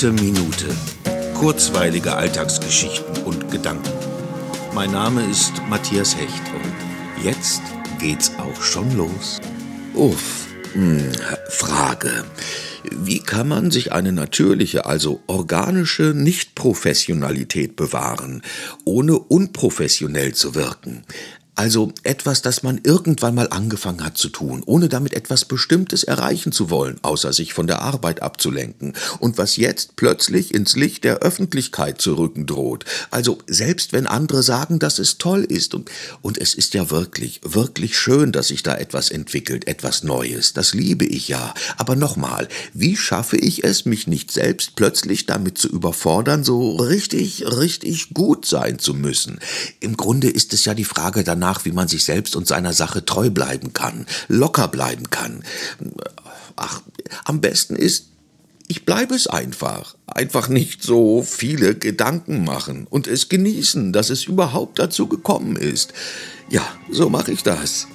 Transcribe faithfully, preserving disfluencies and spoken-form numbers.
Gute Minute. Kurzweilige Alltagsgeschichten und Gedanken. Mein Name ist Matthias Hecht und jetzt geht's auch schon los. Uff, hm, Frage. Wie kann man sich eine natürliche, also organische Nichtprofessionalität bewahren, ohne unprofessionell zu wirken? Also etwas, das man irgendwann mal angefangen hat zu tun, ohne damit etwas Bestimmtes erreichen zu wollen, außer sich von der Arbeit abzulenken, und was jetzt plötzlich ins Licht der Öffentlichkeit zu rücken droht. Also selbst wenn andere sagen, dass es toll ist. Und, und es ist ja wirklich, wirklich schön, dass sich da etwas entwickelt, etwas Neues. Das liebe ich ja. Aber nochmal, wie schaffe ich es, mich nicht selbst plötzlich damit zu überfordern, so richtig, richtig gut sein zu müssen? Im Grunde ist es ja die Frage danach, nach, wie man sich selbst und seiner Sache treu bleiben kann, locker bleiben kann. Ach, am besten ist, ich bleibe es einfach. Einfach nicht so viele Gedanken machen und es genießen, dass es überhaupt dazu gekommen ist. Ja, so mache ich das.